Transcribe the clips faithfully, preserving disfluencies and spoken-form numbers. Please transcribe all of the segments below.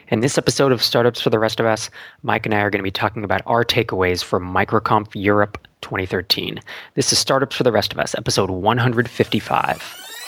In this episode of Startups for the Rest of Us, Mike and I are going to be talking about our takeaways from MicroConf Europe twenty thirteen. This is Startups for the Rest of Us, episode one hundred fifty-five.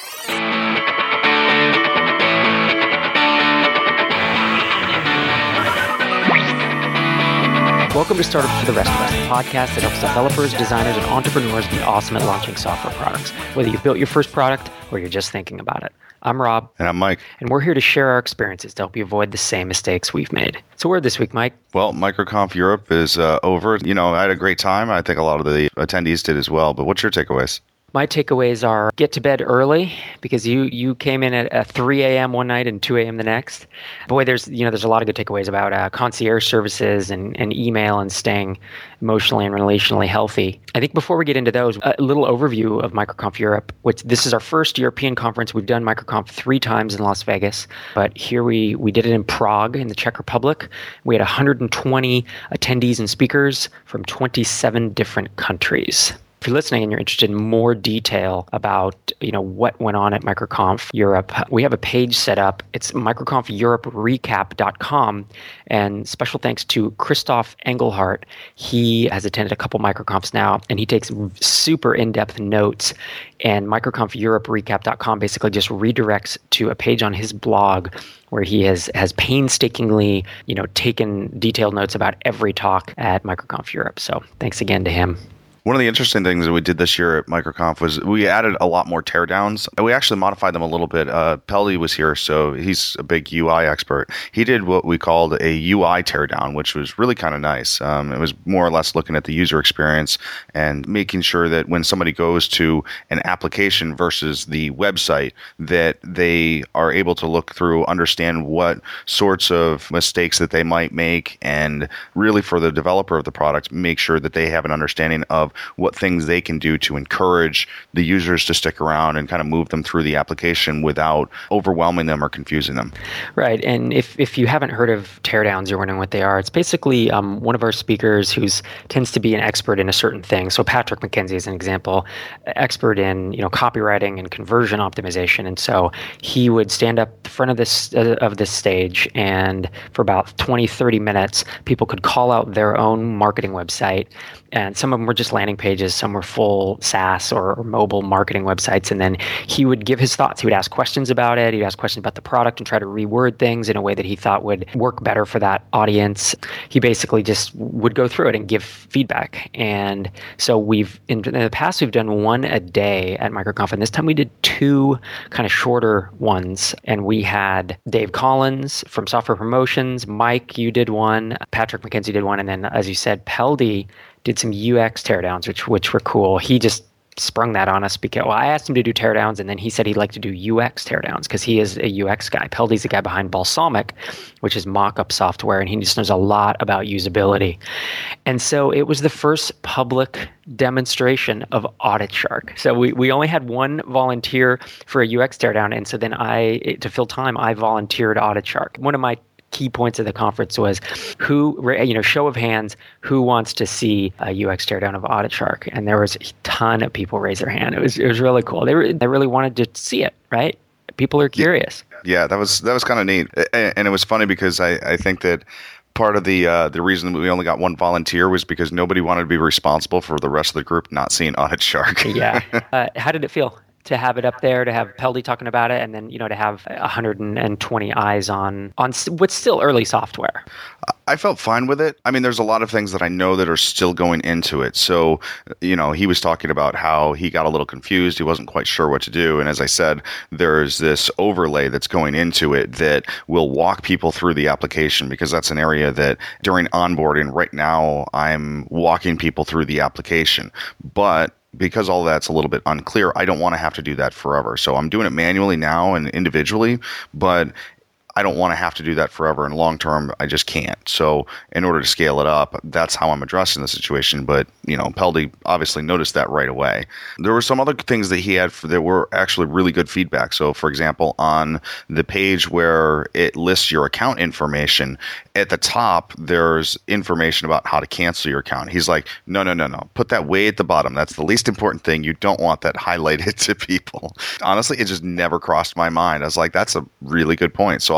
Welcome to Startups for the Rest of Us, the podcast that helps developers, designers, and entrepreneurs be awesome at launching software products, whether you've built your first product or you're just thinking about it. I'm Rob. And I'm Mike. And we're here to share our experiences to help you avoid the same mistakes we've made. So where this week, Mike? Well, MicroConf Europe is uh, over. You know, I had a great time. I think a lot of the attendees did as well. But what's your takeaways? My takeaways are get to bed early because you you came in at, at three a.m. one night and two a.m. the next. Boy, there's you know there's a lot of good takeaways about uh, concierge services and, and email and staying emotionally and relationally healthy. I think before we get into those, a little overview of MicroConf Europe, which this is our first European conference. We've done MicroConf three times in Las Vegas, but here we, we did it in Prague in the Czech Republic. We had one hundred twenty attendees and speakers from twenty-seven different countries. If you're listening and you're interested in more detail about, you know, what went on at MicroConf Europe, we have a page set up. It's microconf europe recap dot com. And special thanks to Christoph Engelhardt. He has attended a couple MicroConfs now, and he takes super in-depth notes. And microconf europe recap dot com basically just redirects to a page on his blog where he has, has painstakingly, you know, taken detailed notes about every talk at MicroConf Europe. So thanks again to him. One of the interesting things that we did this year at MicroConf was we added a lot more teardowns. We actually modified them a little bit. Uh, Peldi was here, so he's a big U I expert. He did what we called a U I teardown, which was really kind of nice. Um, it was more or less looking at the user experience and making sure that when somebody goes to an application versus the website, that they are able to look through, understand what sorts of mistakes that they might make, and really for the developer of the product, make sure that they have an understanding of what things they can do to encourage the users to stick around and kind of move them through the application without overwhelming them or confusing them. Right. And if, if you haven't heard of teardowns, you're wondering what they are. It's basically um, one of our speakers who tends to be an expert in a certain thing. So Patrick McKenzie is an example, expert in you know copywriting and conversion optimization. And so he would stand up in front of this uh, of this stage, and for about twenty, thirty minutes, people could call out their own marketing website. And some of them were just landing pages, some were full SaaS or, or mobile marketing websites. And then he would give his thoughts. He would ask questions about it. He'd ask questions about the product and try to reword things in a way that he thought would work better for that audience. He basically just would go through it and give feedback. And so we've, in, in the past, we've done one a day at MicroConf. And this time we did two kind of shorter ones. And we had Dave Collins from Software Promotions. Mike, you did one. Patrick McKenzie did one. And then, as you said, Peldi did some U X teardowns, which which were cool. He just sprung that on us because, well, I asked him to do teardowns, and then he said he'd like to do U X teardowns because he is a U X guy. Peldi's the guy behind Balsamiq, which is mock-up software, and he just knows a lot about usability. And so it was the first public demonstration of Audit Shark. So we, we only had one volunteer for a U X teardown, and so then I, to fill time, I volunteered Audit Shark. One of my key points of the conference was who, you know, show of hands, who wants to see a U X teardown of Audit Shark? And there was a ton of people raise their hand. It was it was really cool. They were, they really wanted to see it, right? People are curious. Yeah, yeah that was that was kind of neat, and it was funny because I, I think that part of the uh, the reason that we only got one volunteer was because nobody wanted to be responsible for the rest of the group not seeing Audit Shark. Yeah. Uh, how did it feel to have it up there, to have Peldi talking about it, and then, you know, to have one hundred twenty eyes on on what's still early software? I felt fine with it. I mean, there's a lot of things that I know that are still going into it. So, you know, he was talking about how he got a little confused. He wasn't quite sure what to do. And as I said, there's this overlay that's going into it that will walk people through the application, because that's an area that during onboarding right now, I'm walking people through the application. But because all that's a little bit unclear, I don't want to have to do that forever. So I'm doing it manually now and individually, but I don't want to have to do that forever. And long term, I just can't. So in order to scale it up, that's how I'm addressing the situation. But, you know, Peldi obviously noticed that right away. There were some other things that he had for, that were actually really good feedback. So, for example, on the page where it lists your account information, at the top, there's information about how to cancel your account. He's like, no, no, no, no. Put that way at the bottom. That's the least important thing. You don't want that highlighted to people. Honestly, it just never crossed my mind. I was like, that's a really good point. So I'll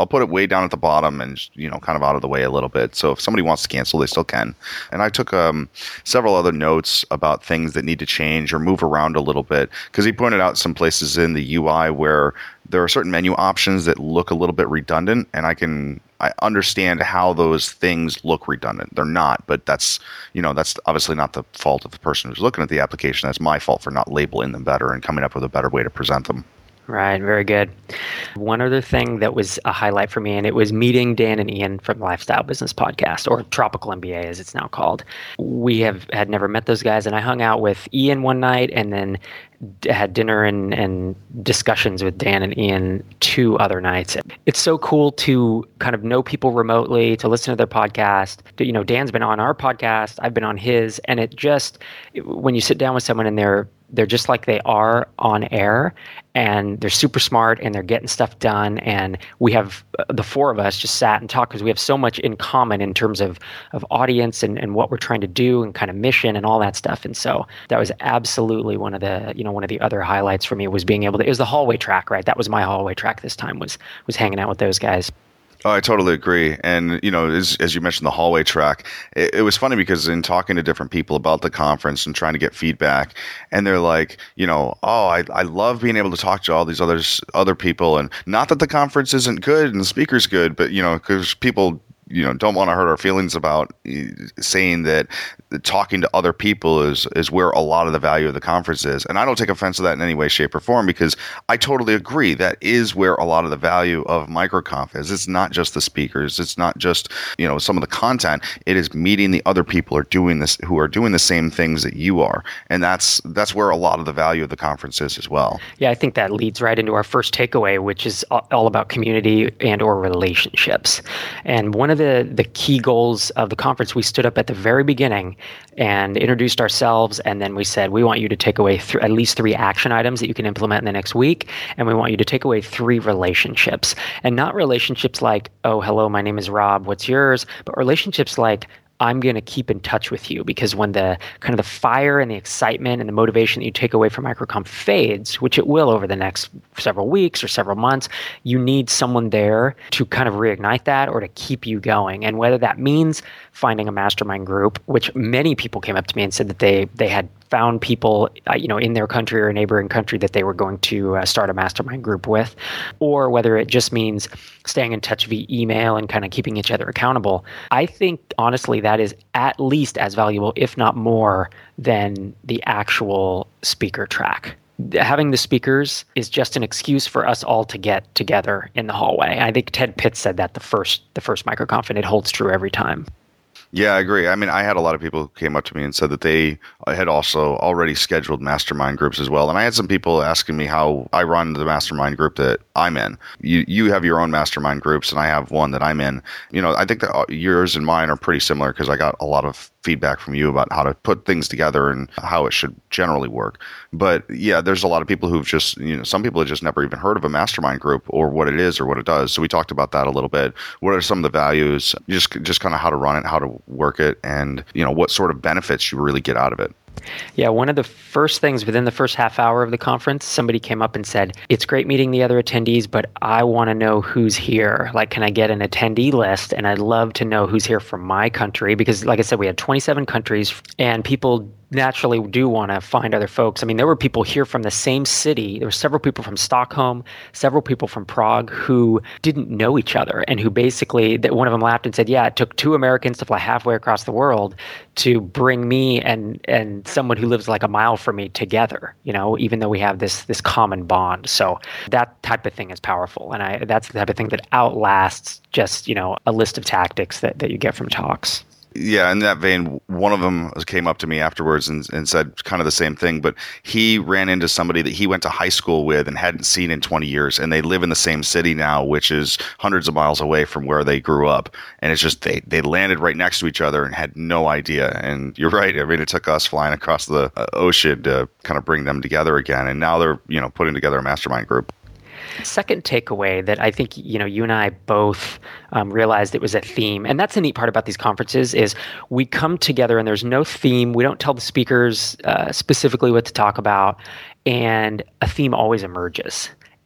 put it way down at the bottom and, you know, kind of out of the way a little bit. So if somebody wants to cancel, they still can. And I took um, several other notes about things that need to change or move around a little bit, because he pointed out some places in the U I where there are certain menu options that look a little bit redundant, and I can I understand how those things look redundant. They're not, but that's, you know, that's obviously not the fault of the person who's looking at the application. That's my fault for not labeling them better and coming up with a better way to present them. Right, very good. One other thing that was a highlight for me, and it was meeting Dan and Ian from the Lifestyle Business Podcast, or Tropical M B A as it's now called. We have had never met those guys, and I hung out with Ian one night and then had dinner and, and discussions with Dan and Ian two other nights. It's so cool to kind of know people remotely, to listen to their podcast. You know, Dan's been on our podcast, I've been on his, and it just, when you sit down with someone and they're they're just like they are on air, and they're super smart and they're getting stuff done. And we have uh, the four of us just sat and talked because we have so much in common in terms of, of audience and, and what we're trying to do and kind of mission and all that stuff. And so that was absolutely one of the, you know, one of the other highlights for me was being able to, it was the hallway track, right? That was my hallway track this time, was, was hanging out with those guys. Oh, I totally agree. And, you know, as, as you mentioned, the hallway track, it, it was funny because in talking to different people about the conference and trying to get feedback, and they're like, you know, oh, I, I love being able to talk to all these others, other people. And not that the conference isn't good and the speaker's good, but, you know, because people, you know, don't want to hurt our feelings about saying that talking to other people is is where a lot of the value of the conference is. And I don't take offense to that in any way, shape, or form, because I totally agree. That is where a lot of the value of MicroConf is. It's not just the speakers. It's not just, you know, some of the content. It is meeting the other people who are doing this, who are doing the same things that you are. And that's that's where a lot of the value of the conference is as well. Yeah, I think that leads right into our first takeaway, which is all about community and or relationships. And one of the, the key goals of the conference, we stood up at the very beginning and introduced ourselves, and then we said, we want you to take away th- at least three action items that you can implement in the next week, and we want you to take away three relationships. And not relationships like, oh, hello, my name is Rob, what's yours? But relationships like, I'm going to keep in touch with you, because when the kind of the fire and the excitement and the motivation that you take away from MicroConf fades, which it will over the next several weeks or several months, you need someone there to kind of reignite that or to keep you going. And whether that means finding a mastermind group, which many people came up to me and said that they they had found people, uh, you know, in their country or a neighboring country that they were going to uh, start a mastermind group with, or whether it just means staying in touch via email and kind of keeping each other accountable. I think, honestly, that is at least as valuable, if not more, than the actual speaker track. Having the speakers is just an excuse for us all to get together in the hallway. I think Ted Pitts said that the first the first MicroConf, and it holds true every time. Yeah, I agree. I mean, I had a lot of people who came up to me and said that they had also already scheduled mastermind groups as well. And I had some people asking me how I run the mastermind group that I'm in. You you have your own mastermind groups, and I have one that I'm in. You know, I think that yours and mine are pretty similar, because I got a lot of feedback from you about how to put things together and how it should generally work. But yeah, there's a lot of people who've just, you know, some people have just never even heard of a mastermind group or what it is or what it does. So we talked about that a little bit. What are some of the values, just just kind of how to run it, how to work it, and, you know, what sort of benefits you really get out of it. Yeah, one of the first things within the first half hour of the conference, somebody came up and said, it's great meeting the other attendees, but I want to know who's here. Like, can I get an attendee list? And I'd love to know who's here from my country, because like I said, we had twenty-seven countries, and people naturally do want to find other folks. I mean, there were people here from the same city. There were several people from Stockholm, several people from Prague who didn't know each other, and who basically, that one of them laughed and said, yeah, it took two Americans to fly halfway across the world to bring me and and someone who lives like a mile from me together, you know, even though we have this this common bond. So that type of thing is powerful. And I that's the type of thing that outlasts just, you know, a list of tactics that, that you get from talks. Yeah, in that vein, one of them came up to me afterwards and, and said kind of the same thing, but he ran into somebody that he went to high school with and hadn't seen in twenty years, and they live in the same city now, which is hundreds of miles away from where they grew up. And it's just they, they landed right next to each other and had no idea. And you're right. I mean, it took us flying across the uh, ocean to kind of bring them together again. And now they're, you know, putting together a mastermind group. Second takeaway that I think, you know, you and I both um, realized it was a theme. And that's the neat part about these conferences is we come together and there's no theme. We don't tell the speakers uh, specifically what to talk about. And a theme always emerges.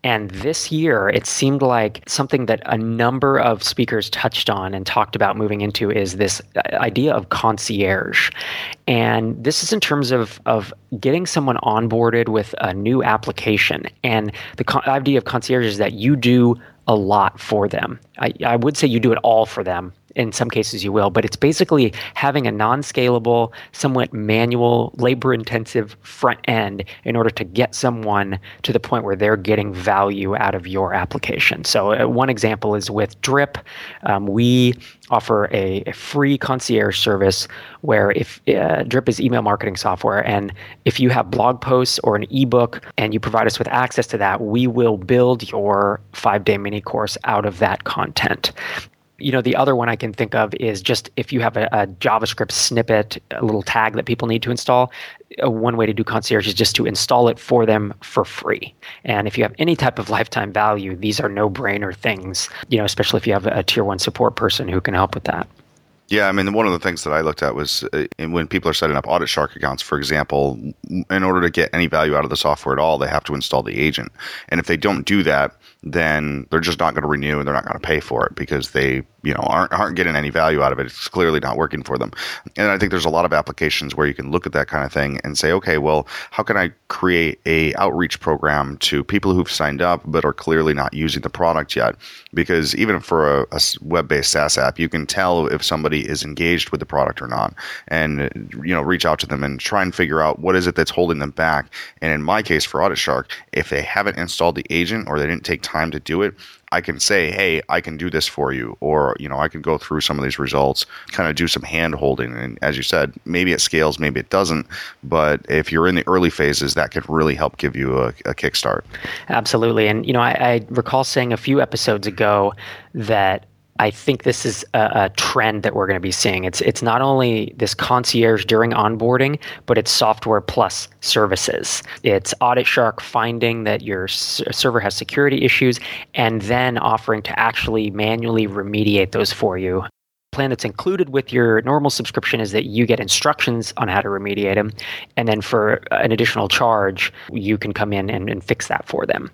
And this year, it seemed like something that a number of speakers touched on and talked about moving into is this idea of concierge. And this is in terms of, of getting someone onboarded with a new application. And the con- idea of concierge is that you do a lot for them. I, I would say you do it all for them. In some cases you will, but it's basically having a non-scalable, somewhat manual, labor-intensive front end in order to get someone to the point where they're getting value out of your application. So uh, one example is with Drip. Um, we offer a, a free concierge service where if uh, Drip is email marketing software, and if you have blog posts or an ebook and you provide us with access to that, we will build your five-day mini course out of that content. You know, the other one I can think of is just if you have a, a JavaScript snippet, a little tag that people need to install, uh, one way to do concierge is just to install it for them for free. And if you have any type of lifetime value, these are no-brainer things, you know, especially if you have a tier one support person who can help with that. Yeah, I mean, one of the things that I looked at was uh, when people are setting up Audit Shark accounts, for example, in order to get any value out of the software at all, they have to install the agent. And if they don't do that, then they're just not going to renew and they're not going to pay for it because they, you know, aren't aren't getting any value out of it. It's clearly not working for them. And I think there's a lot of applications where you can look at that kind of thing and say, okay, well, how can I create a outreach program to people who've signed up but are clearly not using the product yet? Because even for a, a web-based SaaS app, you can tell if somebody is engaged with the product or not, and you know, reach out to them and try and figure out what is it that's holding them back. And in my case for Audit Shark, if they haven't installed the agent or they didn't take time to do it, I can say, hey, I can do this for you, or you know, I can go through some of these results, kind of do some hand holding. And as you said, maybe it scales, maybe it doesn't. But if you're in the early phases, that could really help give you a, a kickstart. Absolutely. And you know, I, I recall saying a few episodes ago that I think this is a, a trend that we're going to be seeing. It's it's not only this concierge during onboarding, but it's software plus services. It's Audit Shark finding that your s- server has security issues and then offering to actually manually remediate those for you. Plan that's included with your normal subscription is that you get instructions on how to remediate them. And then for an additional charge, you can come in and, and fix that for them.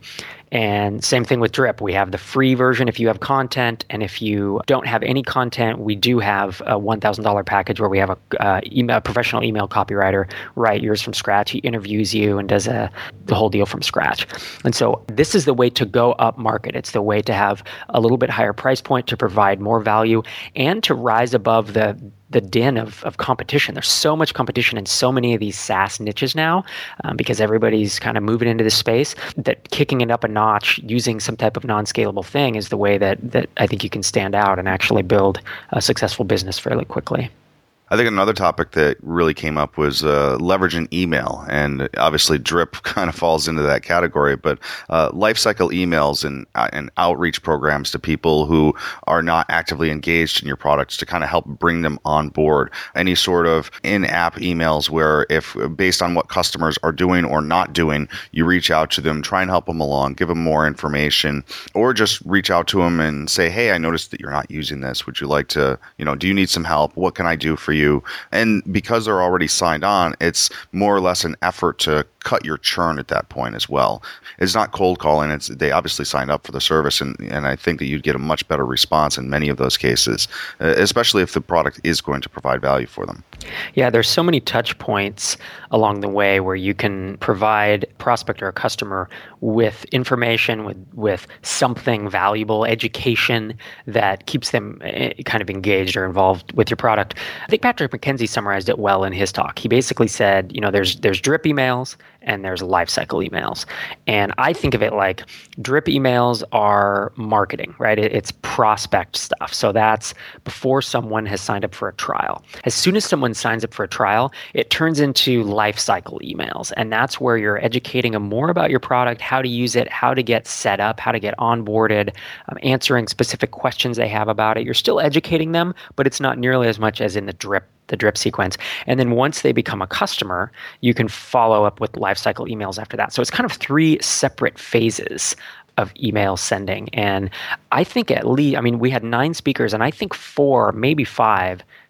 And same thing with Drip. We have the free version if you have content. And if you don't have any content, we do have a one thousand dollars package where we have a, uh, email, a professional email copywriter write yours from scratch. He interviews you and does a, the whole deal from scratch. And so this is the way to go up market. It's the way to have a little bit higher price point to provide more value and to rise above the the din of, of competition. There's so much competition in so many of these SaaS niches now um, because everybody's kind of moving into this space that kicking it up a notch using some type of non-scalable thing is the way that, that I think you can stand out and actually build a successful business fairly quickly. I think another topic that really came up was uh, leveraging email, and obviously Drip kind of falls into that category. But uh, lifecycle emails and uh, and outreach programs to people who are not actively engaged in your products to kind of help bring them on board. Any sort of in-app emails where, if based on what customers are doing or not doing, you reach out to them, try and help them along, give them more information, or just reach out to them and say, "Hey, I noticed that you're not using this. Would you like to? You know, do you need some help? What can I do for you?" You. And because they're already signed on, it's more or less an effort to cut your churn at that point as well. It's not cold calling. It's they obviously signed up for the service, and, and I think that you'd get a much better response in many of those cases, uh, especially if the product is going to provide value for them. Yeah, there's so many touch points along the way where you can provide a prospect or a customer with information, with, with something valuable, education that keeps them kind of engaged or involved with your product. I think Patrick McKenzie summarized it well in his talk. He basically said, you know, there's there's drip emails and there's lifecycle emails. And I think of it like drip emails are marketing, right? It, it's prospect stuff. So that's before someone has signed up for a trial. As soon as someone signs up for a trial, it turns into lifecycle emails. And that's where you're educating them more about your product, how to use it, how to get set up, how to get onboarded, um, answering specific questions they have about it. You're still educating them, but it's not nearly as much as in the drip the drip sequence. And then once they become a customer, you can follow up with lifecycle emails after that. So it's kind of three separate phases of email sending. And I think at least, I mean, we had nine speakers, and I think four, maybe five,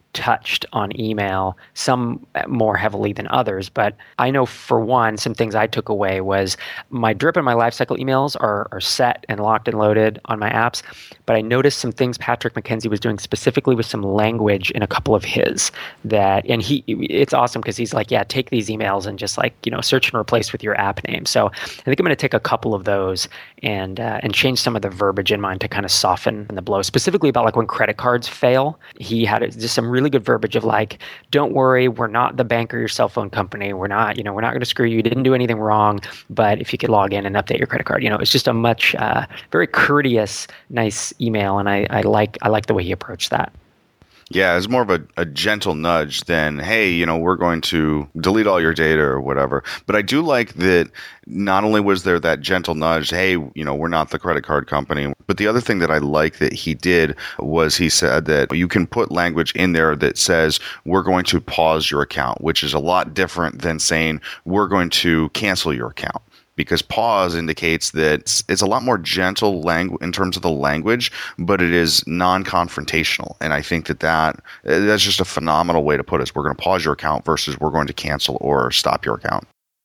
touched on email, some more heavily than others. But I know for one, some things I took away was my drip and my lifecycle emails are, are set and locked and loaded on my apps. But I noticed some things Patrick McKenzie was doing specifically with some language in a couple of his that, and he, it's awesome because he's like, yeah, take these emails and just like, you know, search and replace with your app name. So I think I'm going to take a couple of those and, uh, and change some of the verbiage in mine to kind of soften the blow, specifically about like when credit cards fail. He had just some really good verbiage of like, don't worry, we're not the bank or your cell phone company. We're not, you know, we're not going to screw you. You didn't do anything wrong, but if you could log in and update your credit card, you know, it's just a much, uh, very courteous, nice email. And I, I like, I like the way he approached that. Yeah, it's more of a, a gentle nudge than, hey, you know, we're going to delete all your data or whatever. But I do like that not only was there that gentle nudge, hey, you know, we're not the credit card company, but the other thing that I like that he did was he said that you can put language in there that says, we're going to pause your account, which is a lot different than saying, we're going to cancel your account. Because pause indicates that it's, it's a lot more gentle langu- in terms of the language, but it is non-confrontational. And I think that, that that's just a phenomenal way to put it. We're going to pause your account versus we're going to cancel or stop your account.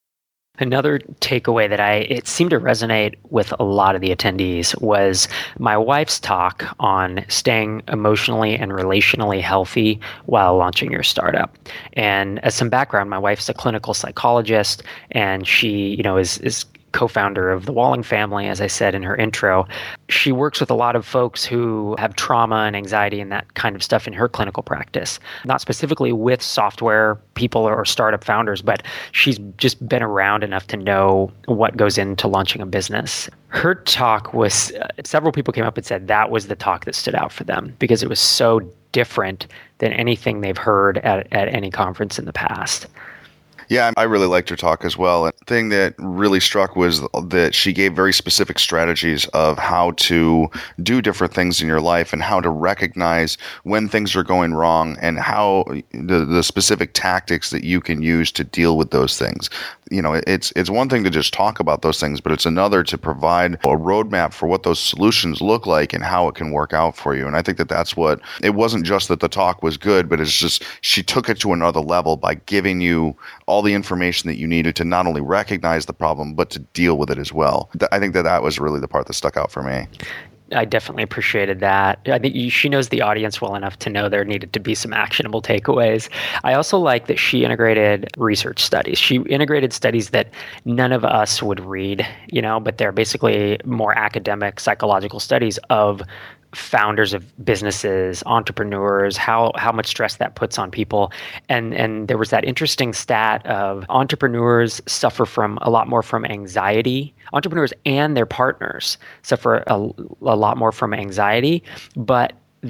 Another takeaway that I, it seemed to resonate with a lot of the attendees was my wife's talk on staying emotionally and relationally healthy while launching your startup. And as some background, my wife's a clinical psychologist, and she, you know, is, is co-founder of the Walling family, as I said in her intro. She works with a lot of folks who have trauma and anxiety and that kind of stuff in her clinical practice. Not specifically with software people or startup founders, but she's just been around enough to know what goes into launching a business. Her talk was, uh, several people came up and said that was the talk that stood out for them because it was so different than anything they've heard at, at any conference in the past. Yeah, I really liked her talk as well. And the thing that really struck was that she gave very specific strategies of how to do different things in your life and how to recognize when things are going wrong and how the, the specific tactics that you can use to deal with those things. You know, it's it's one thing to just talk about those things, but it's another to provide a roadmap for what those solutions look like and how it can work out for you. And I think that that's what, it wasn't just that the talk was good, but it's just she took it to another level by giving you all the information that you needed to not only recognize the problem, but to deal with it as well. I think that that was really the part that stuck out for me. I definitely appreciated that. I think she knows the audience well enough to know there needed to be some actionable takeaways. I also like that she integrated research studies. She integrated studies that none of us would read, you know, but they're basically more academic, psychological studies of founders of businesses, entrepreneurs, how how much stress that puts on people. And and there was that interesting stat of entrepreneurs suffer from a lot more from anxiety. Entrepreneurs and their partners suffer a, a lot more from anxiety, but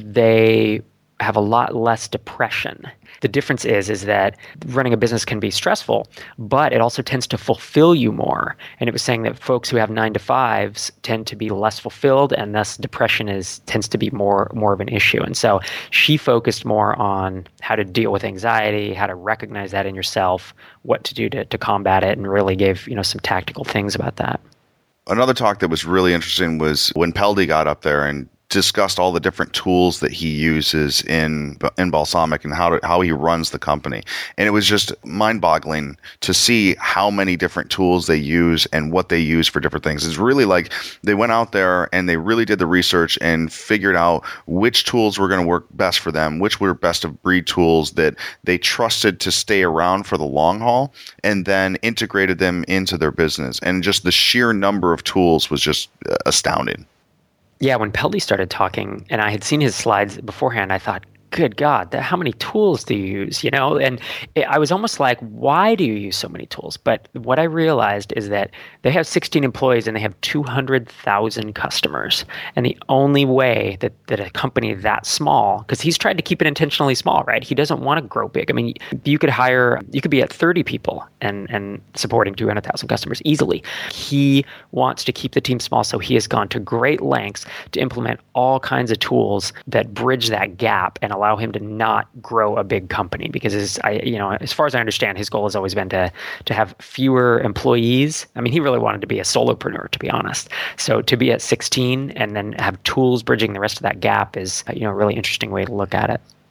they have a lot less depression. The difference is, is that running a business can be stressful, but it also tends to fulfill you more. And it was saying that folks who have nine to fives tend to be less fulfilled, and thus depression is tends to be more, more of an issue. And so she focused more on how to deal with anxiety, how to recognize that in yourself, what to do to, to combat it, and really gave, you know, some tactical things about that. Another talk that was really interesting was when Peldy got up there and discussed all the different tools that he uses in in Balsamiq and how to, how he runs the company. And it was just mind-boggling to see how many different tools they use and what they use for different things. It's really like they went out there and they really did the research and figured out which tools were going to work best for them, which were best of breed tools that they trusted to stay around for the long haul, and then integrated them into their business. And just the sheer number of tools was just astounding. Yeah, when Peldy started talking, and I had seen his slides beforehand, I thought, good God, that, how many tools do you use? You know, and it, I was almost like, why do you use so many tools? But what I realized is that they have sixteen employees and they have two hundred thousand customers. And the only way that, that a company that small, because he's tried to keep it intentionally small, right? He doesn't want to grow big. I mean, you could hire, you could be at thirty people and, and supporting two hundred thousand customers easily. He wants to keep the team small, so he has gone to great lengths to implement all kinds of tools that bridge that gap and allow him to not grow a big company, because his, I, you know, as far as I understand, his goal has always been to to have fewer employees. I mean, he really wanted to be a solopreneur, to be honest. So to be at sixteen and then have tools bridging the rest of that gap is, you know, a really interesting way to look at it.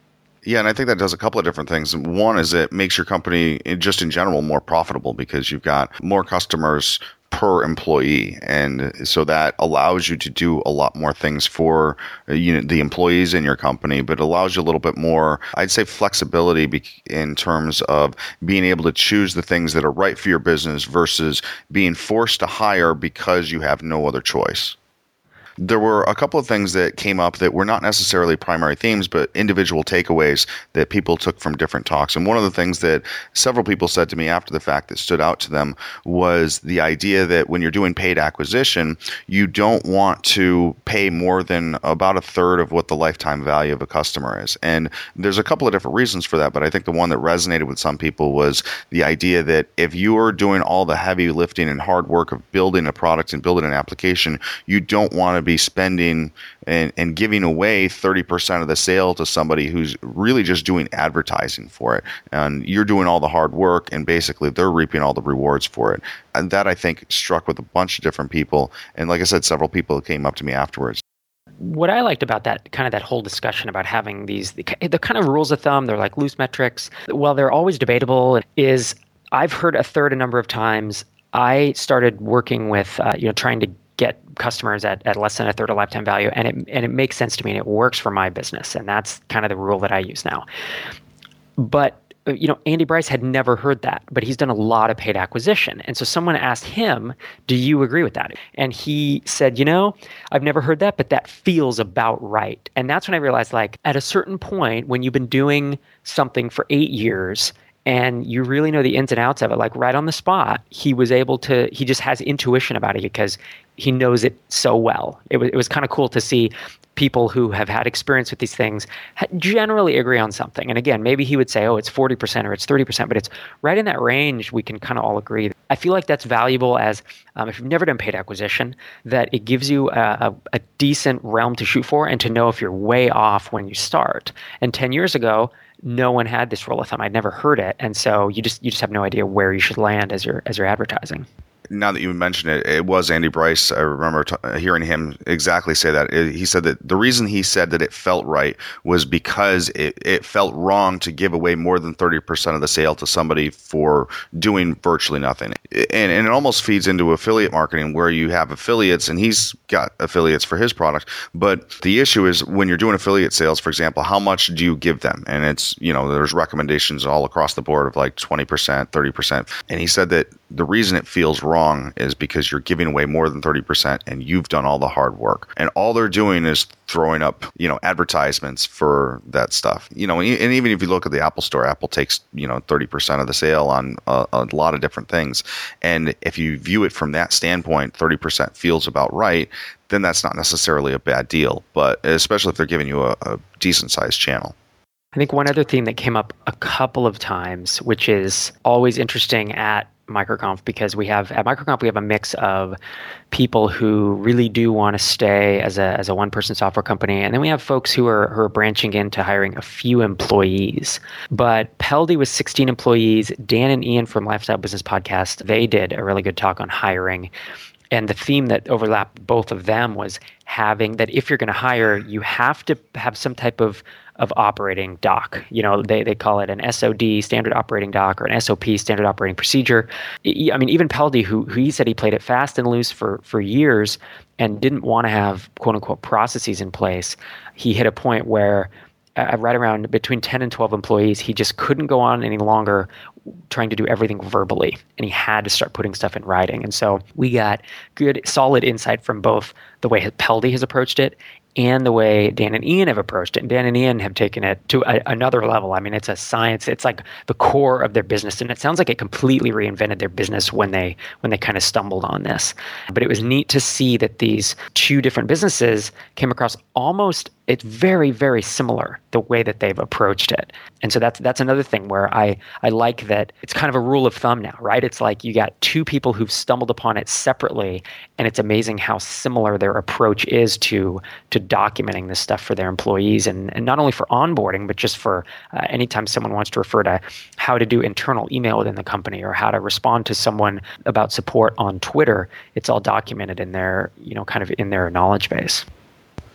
Yeah, and I think that does a couple of different things. One is it makes your company, just in general, more profitable because you've got more customers per employee, and so that allows you to do a lot more things for you know, the employees in your company, but allows you a little bit more, I'd say, flexibility be- in terms of being able to choose the things that are right for your business versus being forced to hire because you have no other choice. There were a couple of things that came up that were not necessarily primary themes, but individual takeaways that people took from different talks. And one of the things that several people said to me after the fact that stood out to them was the idea that when you're doing paid acquisition, you don't want to pay more than about a third of what the lifetime value of a customer is. And there's a couple of different reasons for that, but I think the one that resonated with some people was the idea that if you are doing all the heavy lifting and hard work of building a product and building an application, you don't want to be spending and, and giving away thirty percent of the sale to somebody who's really just doing advertising for it. And you're doing all the hard work and basically they're reaping all the rewards for it. And that, I think, struck with a bunch of different people. And like I said, several people came up to me afterwards. What I liked about that kind of that whole discussion about having these, the, the kind of rules of thumb, they're like loose metrics. While they're always debatable, is I've heard a third a number of times. I started working with, uh, you know, trying to get customers at, at less than a third of lifetime value, and it and it makes sense to me, and it works for my business, and that's kind of the rule that I use now. But you know, Andy Bryce had never heard that, but he's done a lot of paid acquisition, and so someone asked him, "Do you agree with that?" And he said, "You know, I've never heard that, but that feels about right." And that's when I realized, like, at a certain point, when you've been doing something for eight years. And you really know the ins and outs of it, like right on the spot, he was able to, he just has intuition about it because he knows it so well. It was, it was kind of cool to see people who have had experience with these things generally agree on something. And again, maybe he would say, oh, it's forty percent or it's thirty percent, but it's right in that range. We can kind of all agree. I feel like that's valuable as, um, if you've never done paid acquisition, that it gives you a, a, a decent realm to shoot for and to know if you're way off when you start. And ten years ago, no one had this rule of thumb. I'd never heard it. And so you just you just have no idea where you should land as you're as you're advertising. Now that you mention it, it was Andy Bryce. I remember t- hearing him exactly say that. It, he said that the reason he said that it felt right was because it, it felt wrong to give away more than thirty percent of the sale to somebody for doing virtually nothing. And, and it almost feeds into affiliate marketing where you have affiliates, and he's got affiliates for his product. But the issue is when you're doing affiliate sales, for example, how much do you give them? And it's, you know, there's recommendations all across the board of like twenty percent, thirty percent. And he said that the reason it feels wrong is because you're giving away more than thirty percent and you've done all the hard work. And all they're doing is throwing up, you know, advertisements for that stuff. You know, and even if you look at the Apple Store, Apple takes, you know, thirty percent of the sale on a, a lot of different things. And if you view it from that standpoint, thirty percent feels about right, then that's not necessarily a bad deal. But especially if they're giving you a, a decent sized channel. I think one other theme that came up a couple of times, which is always interesting at MicroConf, because we have at MicroConf we have a mix of people who really do want to stay as a as a one person software company, and then we have folks who are who are branching into hiring a few employees. But Peldy was sixteen employees. Dan and Ian from Lifestyle Business Podcast, they did a really good talk on hiring. And the theme that overlapped both of them was having that if you're going to hire, you have to have some type of of operating doc. You know, they, they call it an S O D, standard operating doc, or an S O P, standard operating procedure. I mean, even Peldy, who, who he said he played it fast and loose for, for years and didn't want to have quote unquote processes in place, he hit a point where uh, right around between ten and twelve employees, he just couldn't go on any longer trying to do everything verbally, and he had to start putting stuff in writing. And so we got good, solid insight from both the way Peldy has approached it and the way Dan and Ian have approached it. And Dan and Ian have taken it to a, another level. I mean, it's a science. It's like the core of their business. And it sounds like it completely reinvented their business when they when they kind of stumbled on this. But it was neat to see that these two different businesses came across almost, it's very, very similar, the way that they've approached it. And so that's that's another thing where I, I like that it's kind of a rule of thumb now, right? It's like you got two people who've stumbled upon it separately, and it's amazing how similar their approach is to to documenting this stuff for their employees, and, and not only for onboarding, but just for uh, anytime someone wants to refer to how to do internal email within the company or how to respond to someone about support on Twitter. It's all documented in their, you know, kind of in their knowledge base.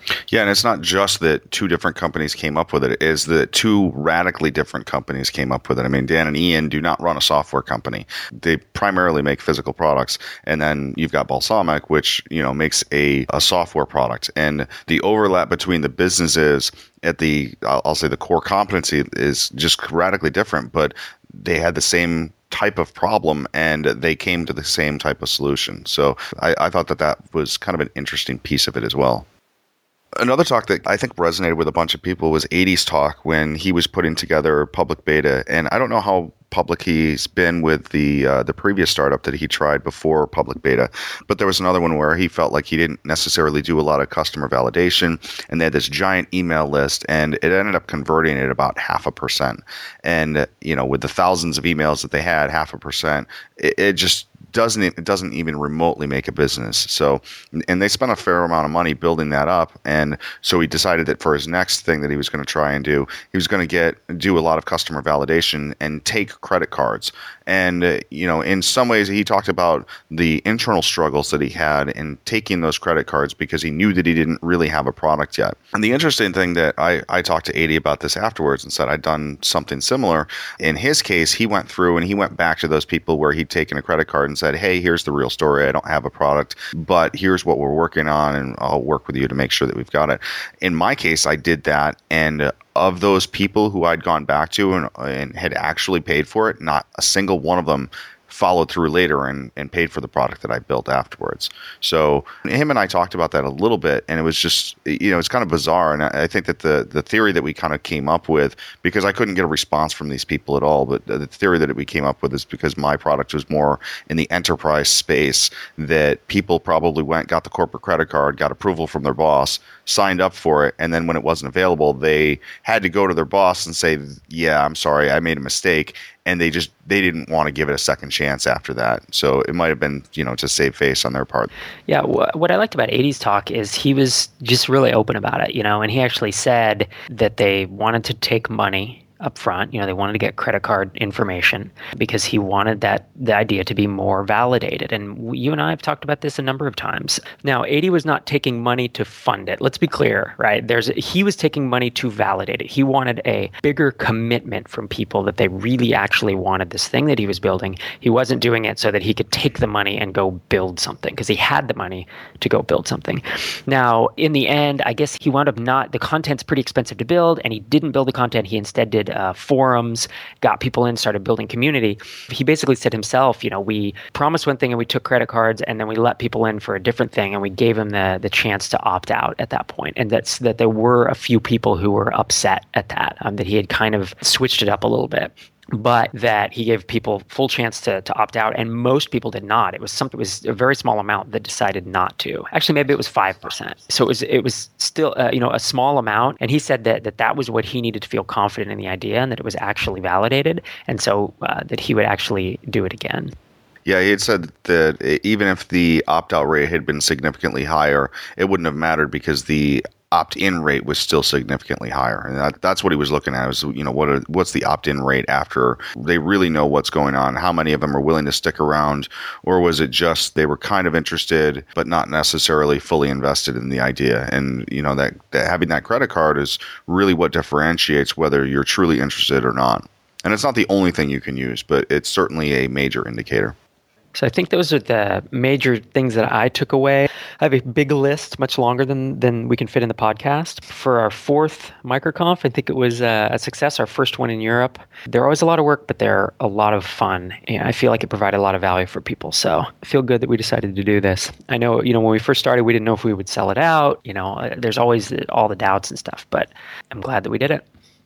Yeah, and it's not just that two different companies came up with it. It is that two radically different companies came up with it. I mean, Dan and Ian do not run a software company. They primarily make physical products. And then you've got Balsamiq, which, you know, makes a, a software product. And the overlap between the businesses at the, I'll, I'll say the core competency is just radically different, but they had the same type of problem and they came to the same type of solution. So I, I thought that that was kind of an interesting piece of it as well. Another talk that I think resonated with a bunch of people was eighty's talk when he was putting together public beta. And I don't know how public he's been with the uh, the previous startup that he tried before public beta, but there was another one where he felt like he didn't necessarily do a lot of customer validation, and they had this giant email list, and it ended up converting at about half a percent. And you know, with the thousands of emails that they had, half a percent, it, it just doesn't it doesn't even remotely make a business. So, and they spent a fair amount of money building that up, and so he decided that for his next thing that he was going to try and do, he was going to get do a lot of customer validation and take credit cards. And uh, you know, in some ways, he talked about the internal struggles that he had in taking those credit cards because he knew that he didn't really have a product yet. And the interesting thing that I I talked to eighty about this afterwards and said I'd done something similar. In his case, he went through and he went back to those people where he'd taken a credit card and said, hey, here's the real story. I don't have a product, but here's what we're working on, and I'll work with you to make sure that we've got it. In my case, I did that, and uh, of those people who I'd gone back to and, and had actually paid for it, not a single one of them followed through later and, and paid for the product that I built afterwards. So him and I talked about that a little bit, and it was just, you know, it's kind of bizarre. And I, I think that the, the theory that we kind of came up with, because I couldn't get a response from these people at all, but the theory that we came up with is because my product was more in the enterprise space, that people probably went, got the corporate credit card, got approval from their boss, signed up for it, and then when it wasn't available, they had to go to their boss and say, yeah, I'm sorry, I made a mistake. And they just they didn't want to give it a second chance after that. So it might have been, you know, to save face on their part. Yeah, wh- what I liked about eighty's talk is he was just really open about it, you know, and he actually said that they wanted to take money up front. You know, they wanted to get credit card information because he wanted that the idea to be more validated. And you and I have talked about this a number of times. Now, eighty was not taking money to fund it. Let's be clear, right? There's he was taking money to validate it. He wanted a bigger commitment from people that they really actually wanted this thing that he was building. He wasn't doing it so that he could take the money and go build something, because he had the money to go build something. Now, in the end, I guess he wound up not, the content's pretty expensive to build, and he didn't build the content. He instead did Uh, forums, got people in, started building community. He basically said himself, you know, we promised one thing and we took credit cards, and then we let people in for a different thing, and we gave them the the chance to opt out at that point. And that's that there were a few people who were upset at that, um, that he had kind of switched it up a little bit. But that he gave people full chance to, to opt out, and most people did not. It was something. It was a very small amount that decided not to. Actually, maybe it was five percent. So it was it was still uh, you know a small amount. And he said that, that that was what he needed to feel confident in the idea, and that it was actually validated, and so uh, that he would actually do it again. Yeah, he had said that even if the opt-out rate had been significantly higher, it wouldn't have mattered because the opt-in rate was still significantly higher, and that, that's what he was looking at. Was, you know, what are, what's the opt-in rate after they really know what's going on? How many of them are willing to stick around, or was it just they were kind of interested but not necessarily fully invested in the idea? And you know that, that having that credit card is really what differentiates whether you're truly interested or not. And it's not the only thing you can use, but it's certainly a major indicator. So I think those are the major things that I took away. I have a big list, much longer than, than we can fit in the podcast. For our fourth MicroConf, I think it was a, a success, our first one in Europe. They're always a lot of work, but they're a lot of fun. And I feel like it provided a lot of value for people. So I feel good that we decided to do this. I know, you know, when we first started, we didn't know if we would sell it out. You know, there's always all the doubts and stuff, but I'm glad that we did it.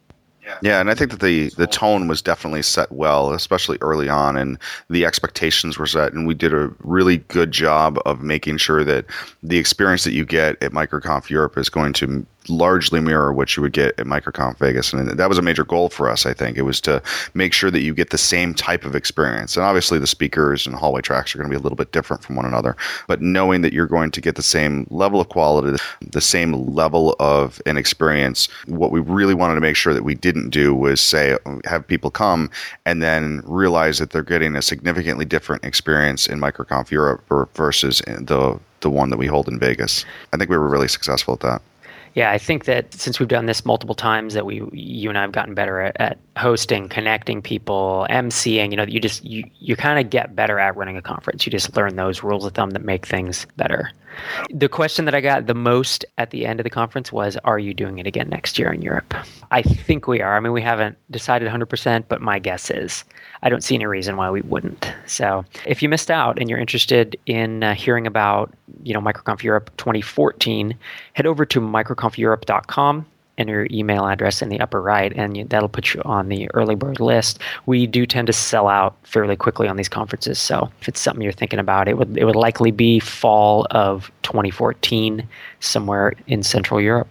Yeah, and I think that the, the tone was definitely set well, especially early on, and the expectations were set, and we did a really good job of making sure that the experience that you get at MicroConf Europe is going to largely mirror what you would get at MicroConf Vegas. And that was a major goal for us, I think. It was to make sure that you get the same type of experience. And obviously the speakers and hallway tracks are going to be a little bit different from one another, but knowing that you're going to get the same level of quality, the same level of an experience, what we really wanted to make sure that we didn't do was say, have people come and then realize that they're getting a significantly different experience in MicroConf Europe versus the the one that we hold in Vegas. I think we were really successful at that. Yeah, I think that since we've done this multiple times, that we, you and I have gotten better at, at hosting, connecting people, emceeing. You know, you just you you kind of get better at running a conference. You just learn those rules of thumb that make things better. The question that I got the most at the end of the conference was, "Are you doing it again next year in Europe?" I think we are. I mean, we haven't decided one hundred percent, but my guess is I don't see any reason why we wouldn't. So, if you missed out and you're interested in uh, hearing about, you know, MicroConf Europe twenty fourteen, head over to microconf europe dot com. Enter your email address in the upper right, and you, that'll put you on the early bird list. We do tend to sell out fairly quickly on these conferences, so if it's something you're thinking about, it would it would likely be fall of twenty fourteen, somewhere in Central Europe.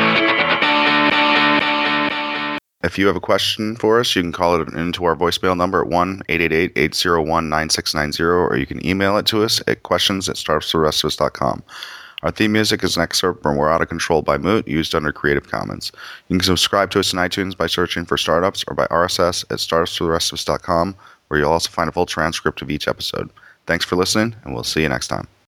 If you have a question for us, you can call it into our voicemail number at one eight eight eight, eight zero one, nine six nine zero, or you can email it to us at questions at startups for the rest of us dot com. Our theme music is an excerpt from We're Out of Control by Moot, used under Creative Commons. You can subscribe to us in iTunes by searching for Startups, or by R S S at startups for the rest of us dot com, where you'll also find a full transcript of each episode. Thanks for listening, and we'll see you next time.